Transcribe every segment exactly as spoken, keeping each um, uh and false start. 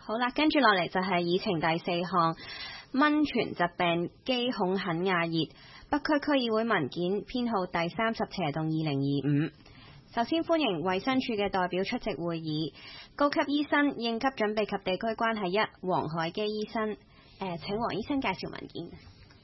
好啦，跟住落嚟就係議程第四項，蚊傳疾病機孔肯亞熱，北區區議會文件編號第三十斜動二零二五。首先歡迎衛生署嘅代表出席會議，高級醫生應急準備及地區關係一黃海基醫生。誒、呃，請黃醫生介紹文件。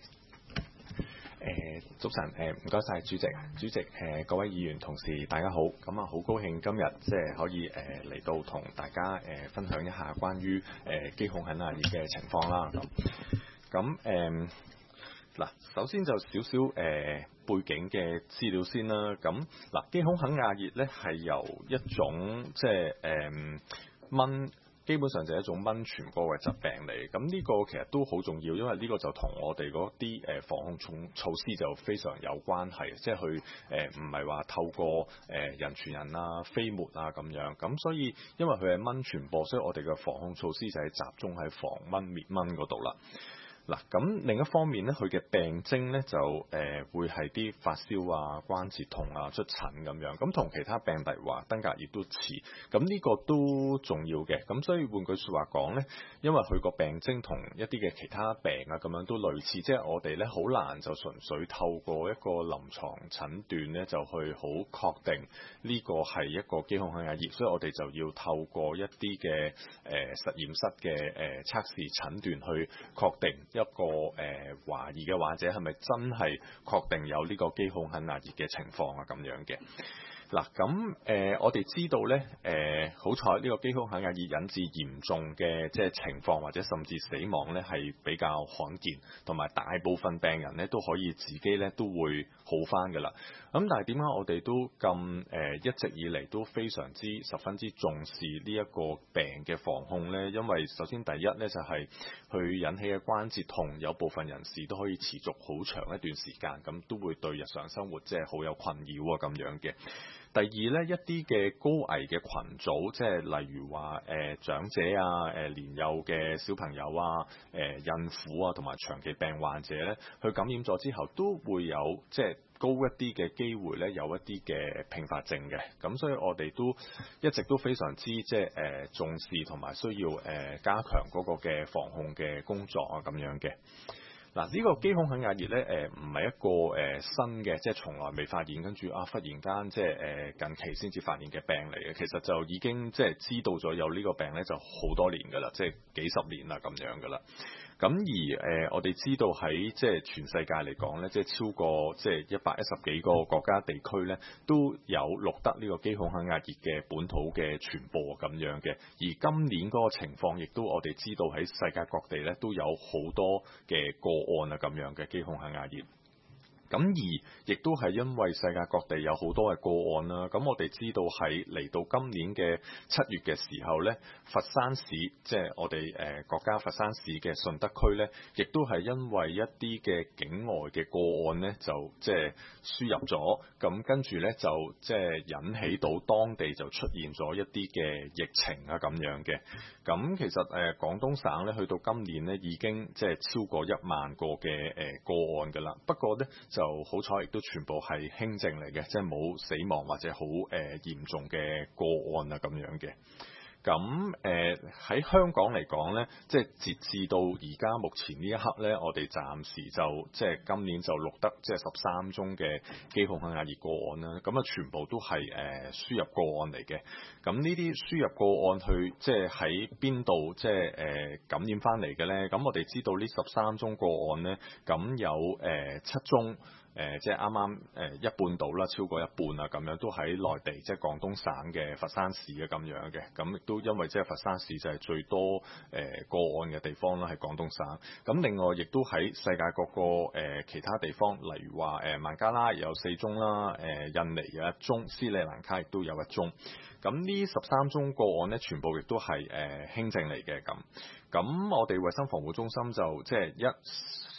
誒早晨，誒唔該晒主席，主席誒、呃、各位議員同事大家好，咁啊好高興今日即係可以誒嚟、呃、到同大家誒、呃、分享一下關於誒機孔肯亞熱嘅情況啦。咁咁誒嗱，首先就少少誒背景嘅資料先啦。咁嗱，機孔肯亞熱咧係由一種即係誒蚊。基本上就係一種蚊傳播嘅疾病嚟，咁呢個其實都好重要，因為呢個就同我哋嗰啲誒防控措措施就非常有關係，即係佢誒唔係話透過誒人傳人啊、飛沫啊咁樣，咁所以因為佢係蚊傳播，所以我哋嘅防控措施就係集中喺防蚊滅蚊嗰度啦。嗱，咁另一方面咧，佢嘅病徵咧就誒、呃、會係啲發燒啊、關節痛啊、出疹咁樣，咁同其他病例話登革熱都似，咁呢個都重要嘅。咁所以換句説話講咧，因為佢個病徵同一啲嘅其他病啊咁樣都類似，即係我哋咧好難就純粹透過一個臨床診斷咧就去好確定呢個係一個機孔肯亞熱，所以我哋就要透過一啲嘅誒實驗室嘅誒、呃、測試診斷去確定。一個誒、呃、懷疑嘅患者係咪真係確定有呢個機孔肯亞熱嘅情況啊咁樣嘅？嗱，咁、呃、誒我哋知道咧，誒、呃、好彩呢個機孔肯亞熱引致嚴重嘅即係情況或者甚至死亡咧係比較罕見，同埋大部分病人咧都可以自己咧都會好返㗎啦。咁但係點解我哋都咁誒、呃、一直以嚟都非常之十分之重視呢一個病嘅防控咧？因為首先第一咧就係、是、佢引起嘅關節痛，有部分人士都可以持續好長一段時間，咁都會對日常生活即係好有困擾啊咁樣嘅。第二咧，一啲嘅高危嘅群組，即係例如話誒、呃、長者啊、誒、呃、年幼嘅小朋友啊、誒、呃、孕婦啊，同埋長期病患者咧，佢感染咗之後都會有即係高一啲嘅機會咧，有一啲嘅併發症嘅。咁所以我哋都一直都非常之即係誒、呃、重視同埋需要誒、呃、加強嗰個嘅防控嘅工作啊咁樣嘅。嗱，呢個機孔肯亞熱咧，誒唔係一個誒、呃、新嘅，即係從來未發現，跟住啊忽然間即係誒、呃、近期先至發現嘅病嚟嘅。其實就已經即係知道咗有呢個病咧，就好多年㗎啦，即係幾十年啦咁樣㗎啦。咁而誒、呃，我哋知道喺即係全世界嚟講咧，即係超過即係一百一十幾個國家地區咧，都有錄得呢個機孔肯亞熱嘅本土嘅傳播咁樣嘅。而今年嗰個情況，亦都我哋知道喺世界各地咧都有好多嘅個案啊咁樣嘅機孔肯亞熱。咁而亦都係因為世界各地有好多嘅個案啦，咁我哋知道喺嚟到今年嘅七月嘅時候咧，佛山市即係我哋誒、呃、國家佛山市嘅順德區咧，亦都係因為一啲嘅境外嘅個案咧，就即係輸入咗，咁跟住咧就即係引起到當地就出現咗一啲嘅疫情啊咁樣嘅。咁其實誒、呃、廣東省咧去到今年咧已經即係超過一萬個嘅誒、呃、個案㗎啦，不過咧就好彩，亦都全部係輕症嚟嘅，即係冇死亡或者好誒、呃、嚴重嘅個案啊咁樣嘅。咁誒喺香港嚟講咧，即係截至到而家目前呢一刻咧，我哋暫時就即係今年就錄得即係十三宗嘅機孔肯亞熱個案啦。咁啊，全部都係誒、呃、輸入個案嚟嘅。咁呢啲輸入個案去即係喺邊度即係誒、呃、感染翻嚟嘅咧？咁我哋知道呢十三宗個案咧，咁有誒、呃、七宗。誒、呃、即係啱啱誒一半到啦，超過一半啊，咁樣都喺內地，即係廣東省嘅佛山市嘅咁樣嘅，咁亦都因為即係佛山市就係最多誒、呃、個案嘅地方啦，喺廣東省。咁另外亦都喺世界各個誒、呃、其他地方，例如話誒、呃、孟加拉有四宗啦，誒、呃、印尼有一宗，斯里蘭卡亦都有一宗。咁呢十三宗個案咧，全部亦都係誒輕症嚟嘅咁。咁我哋衛生防護中心就即係一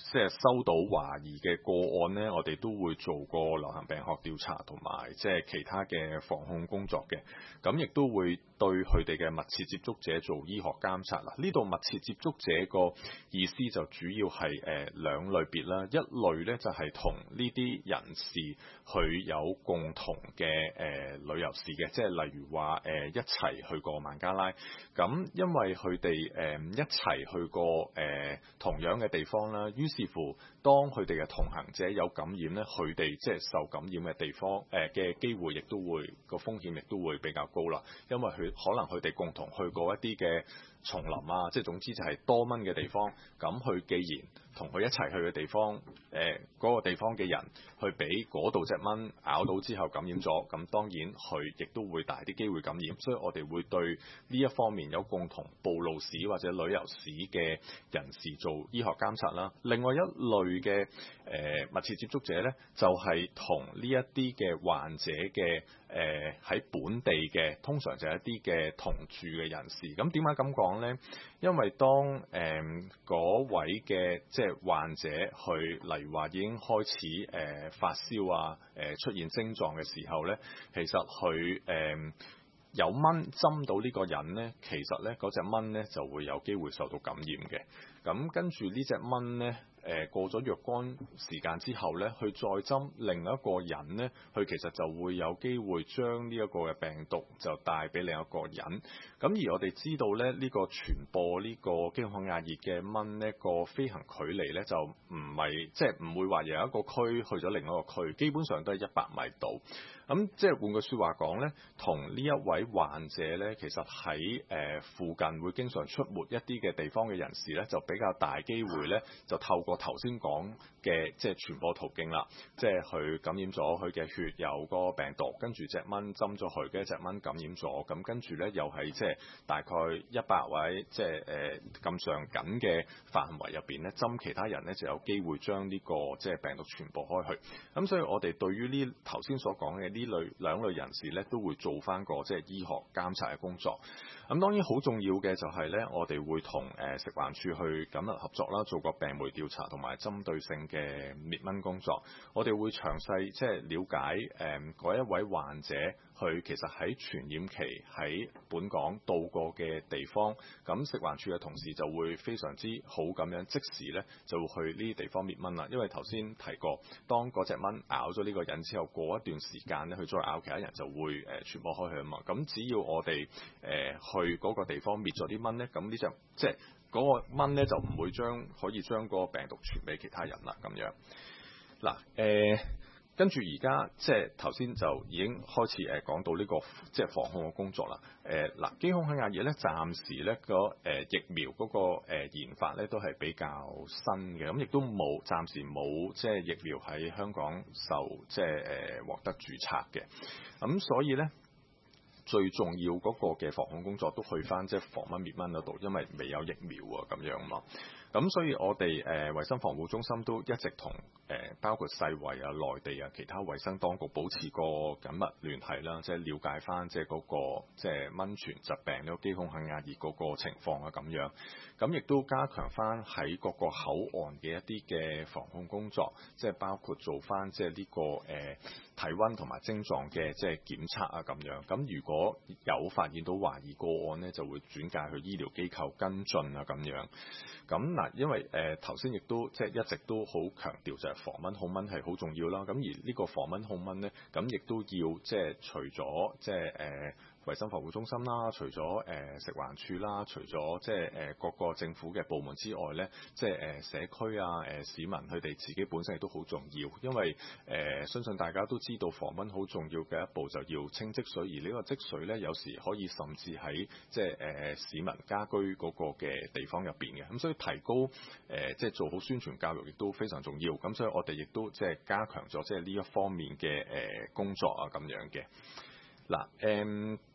即係收到懷疑嘅個案呢，我哋都會做個流行病學調查同埋即係其他嘅防控工作嘅。咁亦都會對佢哋嘅密切接觸者做醫學監察啦。呢度密切接觸者個意思就主要係誒、呃、兩類別啦。一類呢就係同呢啲人士佢有共同嘅誒、呃、旅遊史嘅，即係例如話誒、呃、一齊去過孟加拉。咁因為佢哋誒一齊去過誒、呃、同樣嘅地方啦，於是乎當佢哋嘅同行者有感染咧，佢哋即係受感染嘅地方誒嘅、呃、機會亦都會個風險亦都會比較高啦，因為佢可能佢哋共同去過一啲嘅叢林啊，即係總之就係多蚊嘅地方。咁佢既然同佢一齊去嘅地方，誒、呃、嗰、那個地方嘅人去俾嗰度隻蚊咬到之後感染咗，咁當然佢亦都會大啲機會感染。所以我哋會對呢一方面有共同暴露史或者旅遊史嘅人士做醫學監察啦。另外一類嘅誒、呃、密切接觸者呢，就係同呢一啲嘅患者嘅誒喺本地嘅，通常就係一啲嘅同住嘅人士。咁點解咁講呢？因為當誒嗰、呃、位嘅即係患者去，例如話已經開始誒、呃、發燒啊，誒、呃、出現症狀嘅時候呢，其實佢誒、呃、有蚊針到呢個人呢，其實呢嗰隻蚊呢就會有機會受到感染嘅。咁跟住呢隻蚊呢，誒、呃、過咗若干時間之後呢，佢再針另一個人呢，佢其實就會有機會將呢一個嘅病毒就帶俾另一個人。咁而我哋知道咧，呢、這個傳播呢個肌孔壓熱嘅蚊呢個飛行距離呢，就唔係即係唔會話由一個區去咗另一個區，基本上都係一百米度。咁即係換句説話講呢，同呢一位患者呢，其實喺誒、呃、附近會經常出沒一啲嘅地方嘅人士呢，就比較大機會呢，就透過頭先講嘅即係傳播途徑啦，即係佢感染咗佢嘅血有嗰個病毒，跟住隻蚊針咗佢，跟住隻蚊感染咗，咁跟住呢，又係即係大概一百位即係誒咁上緊嘅範圍入邊呢，針其他人呢，就有機會將呢、這個即係病毒傳播開去。咁所以我哋對於呢頭先所講嘅呢類兩類人士呢，都會做翻個即係醫學監察嘅工作。咁當然好重要嘅就係呢，我哋會同誒食環署去緊密合作啦，做個病媒調查同埋針對性嘅滅蚊工作。我哋會詳細即係了解誒嗰、呃、一位患者佢其實喺傳染期喺本港到過嘅地方，咁食環署嘅同事就會非常之好咁樣即時呢就會去呢啲地方滅蚊啦。因為頭先提過，當嗰隻蚊咬咗呢個人之後，過一段時間呢，佢再咬其他人就會誒、呃、傳播開去啊嘛。咁只要我哋誒、呃、去嗰個地方滅咗啲蚊呢，咁呢隻即係嗰個蚊呢，就唔會將可以將嗰個病毒傳俾其他人啦。咁樣嗱誒。跟住而家即係頭先就已經開始誒講到呢、這個即係防控嘅工作啦。誒、呃、嗱，肌孔壓熱咧，暫時咧個誒疫苗嗰、那個、呃、研發咧都係比較新嘅，咁亦都冇暫時冇即係疫苗喺香港受即係誒、呃、獲得註冊嘅。咁、嗯、所以咧最重要嗰個嘅防控工作都去翻即係防蚊滅蚊嗰度，因為未有疫苗啊咁樣嘛。咁所以我哋誒衞生防護中心都一直同誒、呃、包括世衛啊、內地啊、其他衞生當局保持個緊密聯繫啦，即係了解翻即係嗰個即係蚊傳疾病呢個肌孔壓熱嗰個情況啊咁樣。咁亦都加強翻喺各個口岸嘅一啲嘅防控工作，即係包括做翻即係呢個誒、呃、體温同埋症狀嘅即係檢測啊咁樣。咁如果有發現到懷疑個案呢，就會轉介去醫療機構跟進啊咁樣。咁嗱，因為誒頭先亦都即係一直都好強調就係防蚊控蚊係好重要啦。咁而呢個防蚊控蚊咧，咁亦都要即係除咗即係誒衞生防護中心啦，除咗誒、呃、食環署啦，除咗即係誒各個政府嘅部門之外咧，即係誒、呃、社區啊、誒、呃、市民佢哋自己本身亦都好重要，因為誒、呃、相信大家都知道防蚊好重要嘅一步就要清積水，而呢個積水咧有時可以甚至喺即係誒、呃、市民家居嗰個嘅地方入邊嘅，咁所以提高誒、呃、即係做好宣傳教育亦都非常重要，咁所以我哋亦都即係加強咗即係呢一方面嘅誒、呃、工作啊咁樣嘅。嗱誒。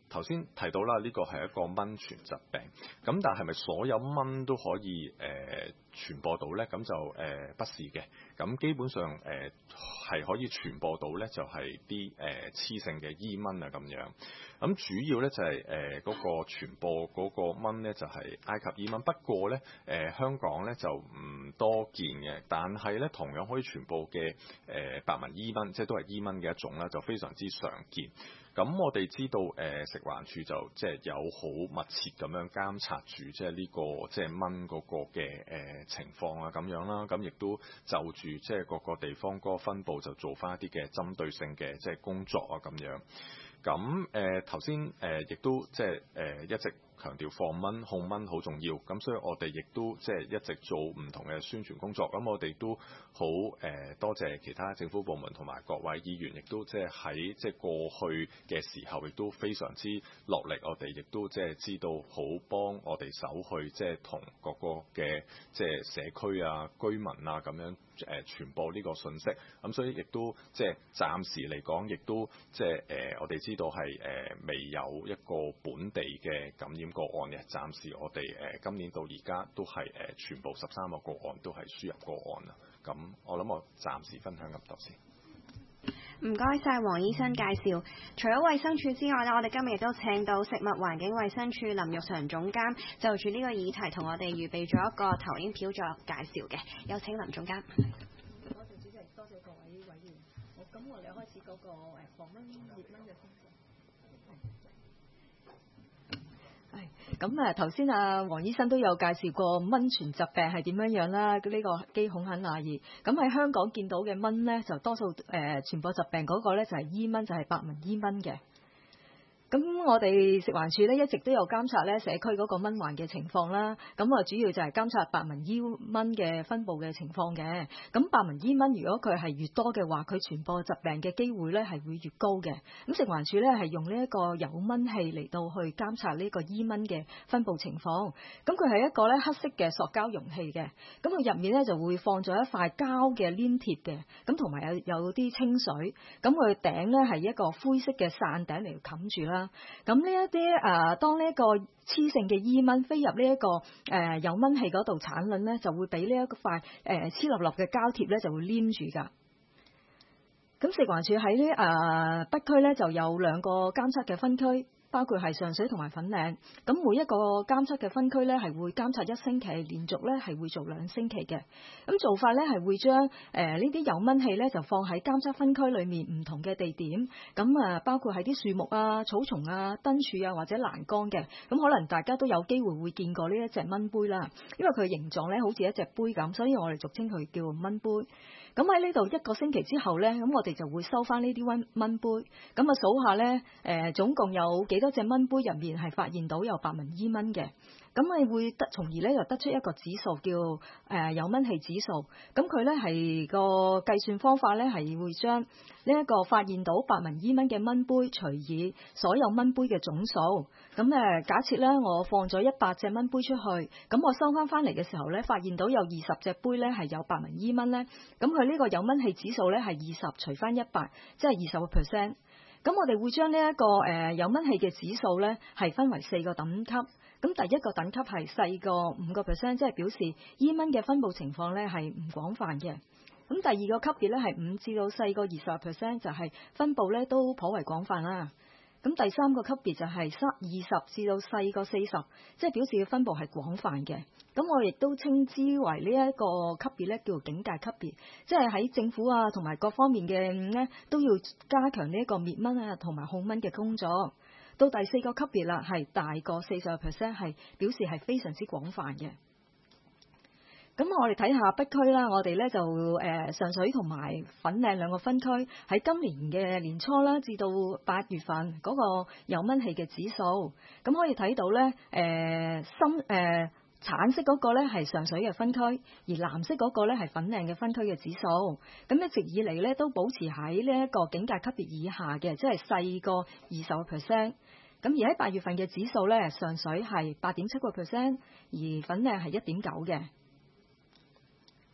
頭先提到啦，呢個係一個蚊傳疾病，咁但係咪所有蚊都可以誒、呃、傳播到呢？咁就誒、呃、不是嘅，咁基本上誒係、呃、可以傳播到呢，就係啲誒雌性嘅伊蚊啊咁樣。咁主要呢就係誒嗰個傳播嗰個蚊呢，就係、是、埃及伊蚊，不過呢，誒、呃、香港呢就唔多見嘅，但係呢，同樣可以傳播嘅誒、呃、白紋伊蚊，即係都係伊蚊嘅一種啦，就非常之常見。咁我哋知道誒、呃、食環署就即係有好密切咁樣監察住即係呢個即係蚊嗰個嘅誒、呃、情況啊咁樣啦，咁亦都就住即係各個地方嗰個分佈就做翻一啲嘅針對性嘅即係工作啊咁樣。咁誒頭先誒亦都即係誒一直強調防蚊控蚊好重要，咁所以我哋亦都即係一直做唔同嘅宣傳工作。咁我哋都好誒、呃、多謝其他政府部門同埋各位議員，亦都即係喺即係過去嘅時候，亦都非常之落力。我哋亦都即係知道好幫我哋手去即係同各個嘅即係社區啊、居民啊咁樣誒傳播呢個信息。咁所以亦都即係暫時嚟講，亦都即係誒我哋知道係誒、呃、未有一個本地嘅感染個案嘅。暫時我哋誒、呃、今年到而家都係誒、呃、全部十三個個案都係輸入個案啦。咁我諗我暫時分享咁多先。 唔該晒黃醫生介紹。除咗衛生署之外咧，我哋今日亦都請到食物環境衛生署林玉祥總監就住呢個議題同我哋預備咗一個投影片作介紹嘅。有請林總監。 多謝主席，多謝各位委員。好，咁我哋開始嗰個誒防蚊滅蚊嘅工作。咁誒頭先啊，黃醫生都有介紹過蚊傳疾病係點樣樣啦。呢、這個基孔肯亞熱，咁喺香港見到嘅蚊咧，就多數誒、呃、傳播疾病嗰個咧就係伊蚊，就係、是、白紋伊蚊嘅。咁我哋食環署咧一直都有監察咧社區嗰個蚊患嘅情況啦。咁啊主要就係監察白紋伊蚊嘅分佈嘅情況嘅。咁白紋伊蚊如果佢係越多嘅話，佢傳播疾病嘅機會咧係會越高嘅。咁食環署咧係用呢一個有蚊器嚟到去監察呢個伊蚊嘅分佈情況。咁佢係一個咧黑色嘅塑膠容器嘅。咁佢入面咧就會放咗一塊膠嘅黏貼嘅。咁同埋有有啲清水。咁佢頂咧係一個灰色嘅傘頂嚟冚住啦。咁呢一啲誒，當呢一個雌性嘅伊蚊飛入呢、這、一個誒、呃、有蚊器嗰度產卵咧，就會俾呢一塊誒黐立立嘅膠貼咧，就會黏住㗎。咁食環署喺呢誒北區咧就有兩個監測嘅分區。包括係上水同埋粉嶺，咁每一個監測嘅分區咧係會監測一星期，連續咧係會做兩星期嘅。咁做法咧係會將誒呢啲有蚊器咧就放喺監測分區裏面唔同嘅地點，咁啊包括係啲樹木啊、草叢啊、燈柱啊或者欄杆嘅。咁可能大家都有機會會見過呢一隻蚊杯啦，因為佢形狀咧好似一隻杯咁，所以我哋俗稱佢叫蚊杯。咁喺呢度一個星期之後咧，咁我哋就會收翻呢啲蚊蚊杯，咁啊數下咧誒總共有幾多隻蚊杯入面係發現到有白紋伊蚊嘅。咁你會得從而咧就得出一個指數叫誒、呃、有蚊器指數。咁佢咧係個計算方法咧係會將呢一個發現到白紋伊蚊嘅蚊杯除以所有蚊杯嘅總數。咁誒假設咧我放咗一百隻蚊杯出去，咁我收翻翻嚟嘅時候咧，發現到有二十隻杯咧係有白紋伊蚊咧，咁佢呢個有蚊器指數咧係二十除翻一百，即係二十個 percent。咁我哋會將呢一個誒、呃、有蚊器嘅指數咧係分為四個等級。咁第一個等級係細過五個 percent， 即係表示伊蚊嘅分佈情況咧係唔廣泛嘅。咁第二個級別咧係五至到細過二十 percent， 就係分佈咧都頗為廣泛啦。咁第三個級別就係三二十至到細過四十，即係表示嘅分佈係廣泛嘅。咁我亦都稱之為呢一個級別咧叫做警戒級別，即係喺政府啊同埋各方面嘅咧都要加強呢一個滅蚊啊同埋控蚊嘅工作。到第四個級別啦，係大過四十個 percent， 係表示係非常之廣泛嘅。咁我哋睇下北區啦，我哋咧就誒、呃、上水同埋粉嶺兩個分區喺今年嘅年初啦，至到八月份嗰個有蚊器嘅指數，咁可以睇到咧誒深誒橙色嗰個咧係上水嘅分區，而藍色嗰個咧係粉嶺嘅分區嘅指數。咁一直以嚟咧都保持喺呢一個警戒級別以下嘅，即係細過二十個 percent。咁而喺八月份嘅指數咧，上水係八點七個 percent，而粉嶺係一點九嘅。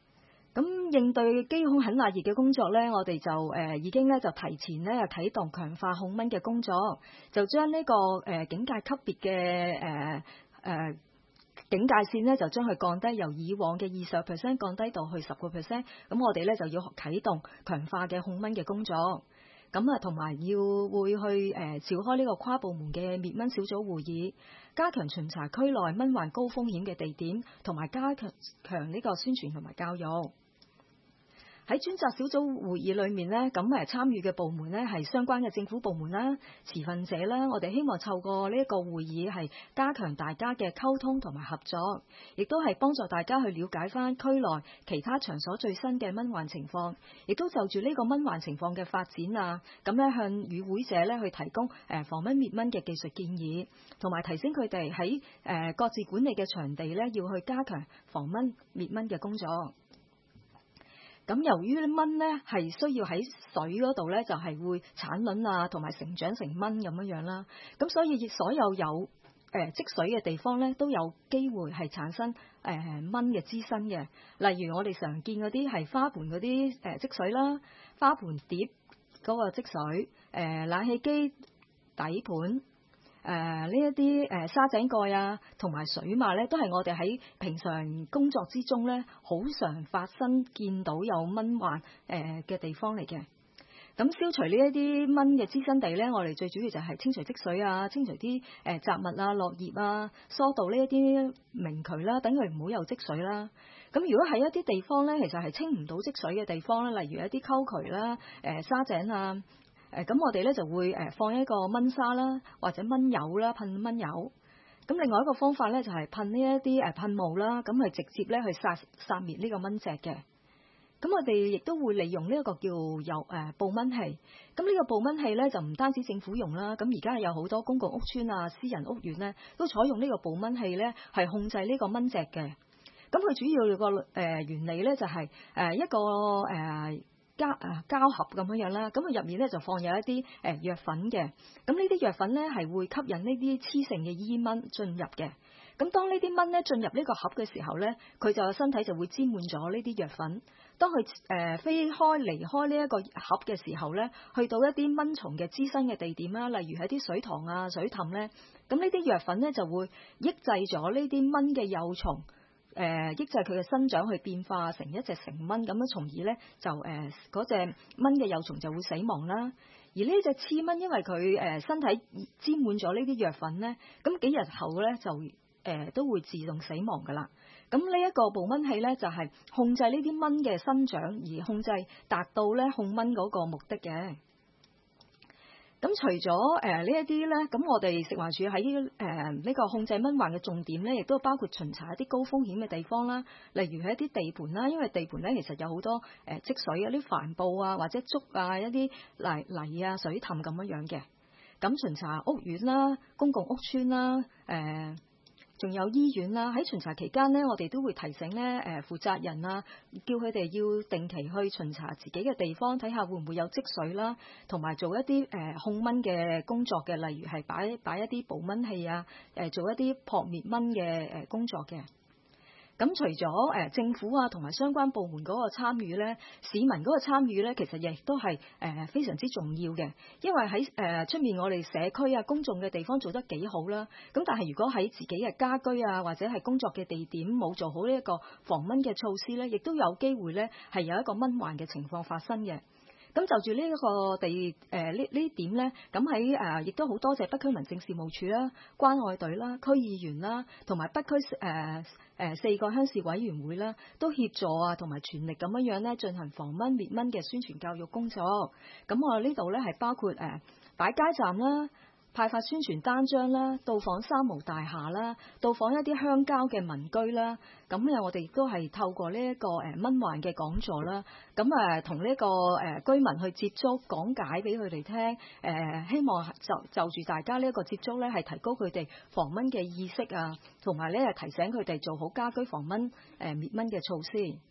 咁應對機控狠辣熱嘅工作咧，我哋就誒、呃、已經咧就提前咧啟動強化控蚊嘅工作，就將呢、這個誒、呃、警戒級別嘅誒誒警戒線咧就將佢降低，由以往嘅二十 percent 降低到去十個 percent。咁我哋咧就要啟動強化嘅控蚊嘅工作。咁啊，同埋要會去誒、呃、召開呢個跨部門嘅滅蚊小組會議，加強巡查區內蚊患高風險嘅地點，同埋加強強呢個宣傳同埋教育。喺專責小組會議裏面呢，咁誒參與嘅部門呢係相關嘅政府部門啦、持份者啦，我哋希望透過呢一個會議係加強大家嘅溝通同埋合作，亦都係幫助大家去了解翻區內其他場所最新嘅蚊患情況，亦都就住呢個蚊患情況嘅發展啊，咁咧向與會者咧去提供誒防蚊滅蚊嘅技術建議，同埋提醒佢哋喺誒各自管理嘅場地咧要去加強防蚊滅蚊嘅工作。咁由於蚊咧係需要喺水嗰度咧，就係會產卵啊，同埋成長成蚊咁樣樣啦。咁所以所有有誒、呃、積水嘅地方咧，都有機會係產生誒、呃、蚊嘅滋生嘅。例如我哋常見嗰啲係花盆嗰啲誒積水啦，花盆碟嗰個積水，誒、呃、冷氣機底盤。誒呢一啲誒沙井蓋啊，同埋水馬咧，都係我哋喺平常工作之中咧，好常發生見到有蚊患誒嘅地方嚟嘅。咁消除呢一啲蚊嘅滋生地咧，我哋最主要就係清除積水啊，清除啲誒雜物啊、落葉啊，疏導呢一啲明渠啦，等佢唔好有積水啦。咁如果喺一啲地方咧，其實係清唔到積水嘅地方咧，例如一啲溝渠啦、誒沙井啊。誒咁我哋咧就會誒放一個蚊砂啦，或者蚊油啦，噴蚊油。咁另外一個方法咧就係噴呢一啲誒噴霧啦，咁係直接咧去殺殺滅呢個蚊隻嘅。咁我哋亦都會利用呢一個叫有誒捕蚊器。咁呢個捕蚊器咧就唔單止政府用啦，咁而家有好多公共屋邨啊、私人屋苑咧都採用呢個捕蚊器咧係控制呢個蚊隻嘅。咁佢主要個誒原理咧就係誒一個誒。膠啊膠盒咁樣樣啦，咁佢入面咧就放有一啲誒藥粉嘅，咁呢啲藥粉咧係會吸引呢啲雌性嘅伊蚊進入嘅。咁當呢啲蚊咧進入呢個盒嘅時候咧，佢就身體就會沾滿咗呢啲藥粉。當佢誒、呃、飛開離開呢一個盒嘅時候咧，去到一啲蚊蟲嘅滋生嘅地點啦，例如係啲水塘啊、水凼咧，咁呢啲藥粉咧就會抑制咗呢啲蚊嘅幼蟲。誒、呃、抑制佢嘅生長去變化成一隻成蚊，咁樣從而咧就誒嗰隻蚊嘅幼蟲就會死亡啦。而呢隻雌蚊因為佢誒、呃、身體沾滿咗呢啲藥粉咧，咁幾日後咧就誒、呃、都會自動死亡噶啦。咁呢一個捕蚊器咧就係、是、控制呢啲蚊嘅生長，而控制達到咧控蚊嗰個目的嘅。咁除咗誒呢一啲咧，咁我哋食環署喺誒呢個控制蚊患嘅重點咧，亦都包括巡查一啲高風險嘅地方啦，例如係一啲地盤啦，因為地盤咧其實有好多誒、呃、積水啊、啲帆布啊或者竹啊、一啲泥泥啊、水凼咁樣樣嘅。咁巡查屋苑啦、公共屋邨啦、誒、呃。仲有醫院啦，喺巡查期間呢，我哋都會提醒咧誒負責人啊，叫佢哋要定期去巡查自己嘅地方，睇下會唔會有積水啦，同埋做一啲誒控蚊嘅工作嘅，例如係擺擺一啲捕蚊器啊，誒做一啲撲滅蚊嘅誒工作嘅。咁除咗誒政府啊同埋相關部門嗰個參與咧，市民嗰個參與咧，其實亦都係誒非常之重要嘅。因為喺誒出面我哋社區啊公眾嘅地方做得幾好啦，咁但係如果喺自己嘅家居啊或者係工作嘅地點冇做好呢一個防蚊嘅措施咧，亦都有機會咧係有一個蚊患嘅情況發生嘅。咁就住呢一個地誒呢呢點咧，咁喺誒亦都好多謝北區民政事務處啦、關愛隊啦、區議員啦，同埋北區誒誒、呃呃、四個鄉事委員會啦，都協助啊同埋全力咁樣樣咧進行防蚊滅蚊嘅宣傳教育工作。咁我呢度咧係包括誒、呃、擺街站啦、派發宣傳單張啦、到訪三無大廈啦、到訪一啲鄉郊嘅民居啦，咁咧我哋亦都係透過呢一個誒蚊患嘅講座啦，咁誒同呢個誒居民去接觸講解俾佢哋聽，誒希望就就住大家呢一個接觸咧係提高佢哋防蚊嘅意識啊，同埋咧係提醒佢哋做好家居防蚊誒滅蚊嘅措施。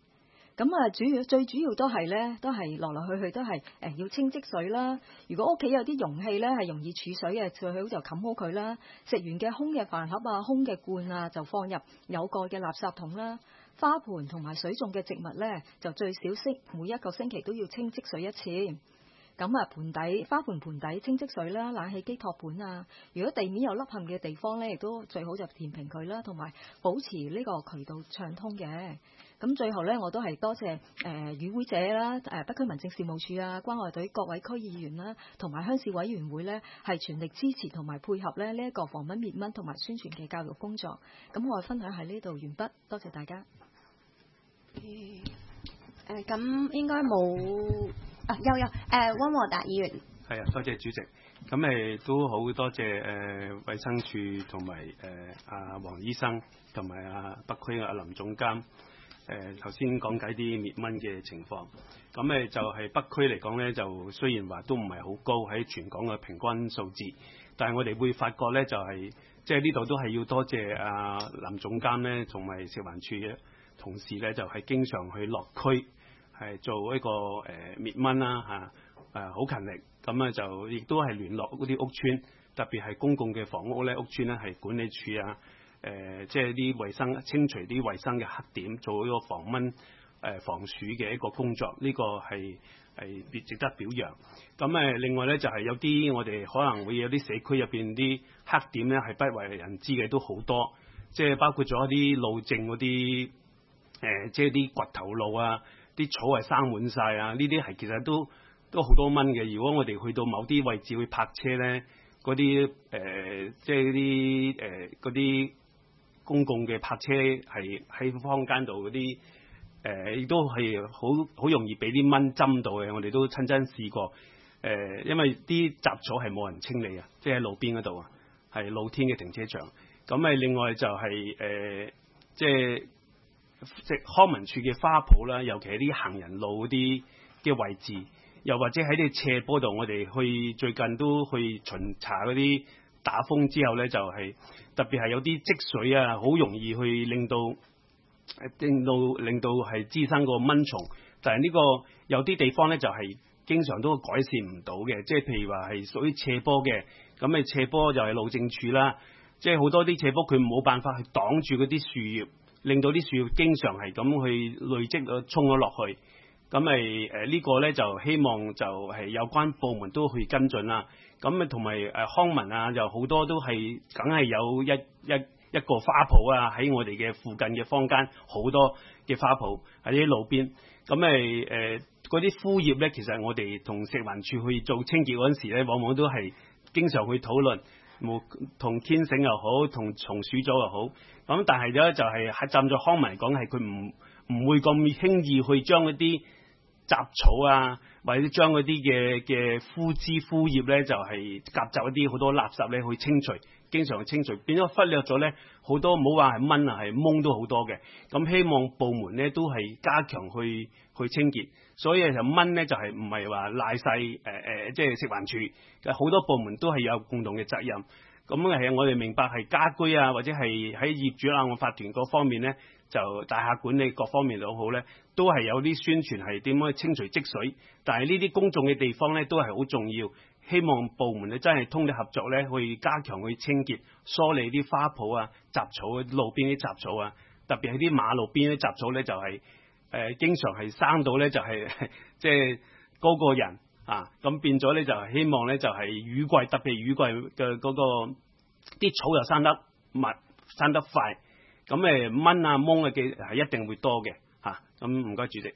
咁啊，主要最主要都係咧，都係來來去去都係誒要清積水啦。如果屋企有啲容器咧係容易儲水嘅，最好就冚好佢啦。食完嘅空嘅飯盒啊、空嘅罐啊，就放入有蓋嘅垃圾桶啦。花盆同埋水種嘅植物咧，就最少息每一個星期都要清積水一次。咁啊，盆底花盆盆底清積水啦，冷氣機托盤啊。如果地面有凹陷嘅地方咧，亦都最好就填平佢啦，同埋保持呢個渠道暢通嘅。咁最後咧，我都係多謝誒與會者啦、誒北區民政事務處啊、關愛隊各位區議員啦，同埋鄉事委員會咧，係全力支持同埋配合咧呢一個防蚊滅蚊同埋宣傳嘅教育工作。咁我嘅分享喺呢度完畢，多謝大家。 誒、嗯，咁、呃、應該冇啊，有有誒溫和達議員。 係啊，多謝主席。咁誒都好多謝誒衛生署同埋誒阿黃醫生同埋阿北區阿林總監。誒頭先講解啲滅蚊嘅情況，咁誒就係北區嚟講咧，就雖然話都唔係好高喺全港嘅平均數字，但係我哋會發覺咧，就係即係呢度都係要多謝阿林總監咧，同埋食環署嘅同事咧，就係經常去落區係做一個誒滅蚊啦嚇，誒好勤力，咁啊就亦都係聯絡嗰啲屋邨，特別係公共嘅房屋咧，屋邨咧係管理處啊。誒，即係啲衞生清除啲衞生嘅黑點，做一個防蚊誒、呃、防鼠嘅一個工作，呢、這個係係別值得表揚。咁誒，另外咧就係、是、有啲我哋可能會有啲社區入邊啲黑點咧係不為人知嘅都好多，即係包括咗啲路政嗰啲誒，即係啲掘頭路啊，啲草係生滿晒啊，呢啲係其實都都好多蚊嘅。如果我哋去到某啲位置去泊車咧，嗰啲誒即係啲誒嗰啲。公共嘅泊車係喺坊間度嗰啲誒，亦、呃、都係好好容易俾啲蚊針到嘅。我哋都親身試過誒、呃，因為啲雜草係冇人清理啊，即係喺路邊嗰度啊，係露天嘅停車場。咁誒，另外就係、是、誒、呃，即係即係康文署嘅花圃啦，尤其係啲行人路嗰啲嘅位置，又或者喺啲斜坡度，我哋去最近都去巡查嗰啲。打風之後咧，就係、是、特別係有啲積水啊，好容易去令到令到令到係滋生個蚊蟲。但係呢個有啲地方咧，就係、是、經常都改善唔到嘅，即係譬如話係屬於斜坡嘅，咁誒斜坡就係路政署啦，即係好多啲斜坡佢冇辦法去擋住嗰啲樹葉，令到啲樹葉經常係咁去累積咗衝咗落去。咁咪誒呢個咧就希望就係有關部門都去跟進啦。咁啊同埋誒康文啊，就好多都係梗係有一一一個花圃啊，喺我哋嘅附近嘅坊間好多嘅花圃喺啲路邊。咁咪誒嗰啲枯葉咧，其實我哋同食環署去做清潔嗰陣時咧，往往都係經常去討論，冇同天繩又好，同松鼠組又好。咁但係咧就係喺站在康文嚟講，係佢唔唔會咁輕易去將一啲雜草啊，或者將嗰啲嘅嘅枯枝枯葉咧，就係夾雜一啲好多垃圾咧去清除，經常去清除，變咗忽略咗咧好多，唔好話係蚊啊，係蚊都好多嘅。咁希望部門咧都係加強去去清潔，所以就蚊咧就係唔係話賴晒誒誒，即係食環署，好多部門都係有共同嘅責任。咁係我哋明白係家居啊，或者係喺業主立案法團各方面咧，就大廈管理各方面都好咧，都係有啲宣傳係點樣去清除積水。但係呢啲公眾嘅地方咧，都係好重要。希望部門咧真係通力合作咧，去加強去清潔、梳理啲花圃啊、雜草、路邊啲雜草啊，特別係啲馬路邊啲雜草咧，就係、是、誒、呃、經常係生到咧，就係即係高過人。啊，咁變咗咧就係希望咧就係雨季，特別雨季嘅嗰個啲草又生得密、生得快，咁誒蚊啊、蚊啊嘅係一定會多嘅嚇。咁唔該主席。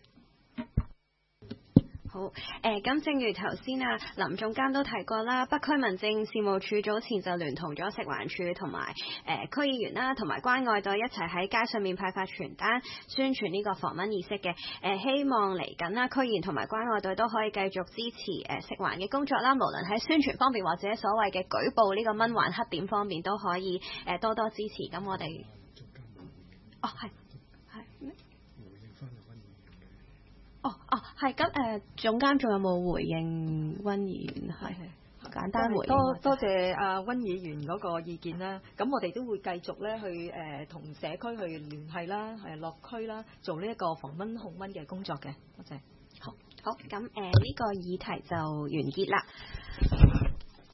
好，誒、呃、咁正如頭先啊林總監都提過啦，北區民政事務處早前就聯同咗食環署同埋誒區議員啦，同埋關愛隊一齊喺街上面派發傳單，宣傳呢個防蚊意識嘅。誒、呃、希望嚟緊啦，區議員同埋關愛隊都可以繼續支持誒、呃、食環嘅工作啦，無論喺宣傳方面或者所謂嘅舉報呢個蚊患黑點方面都可以誒、呃、多多支持。咁我哋，哦係。哦哦，係咁誒，總監仲有冇回應溫議員？係係簡單回應。 多多謝阿温議員嗰個意見啦。咁我哋都會繼續咧去誒同、呃、社區去聯繫啦，誒落區啦，做呢一個防蚊控蚊嘅工作嘅。多謝。 好，好，咁誒呢個議題就完結啦。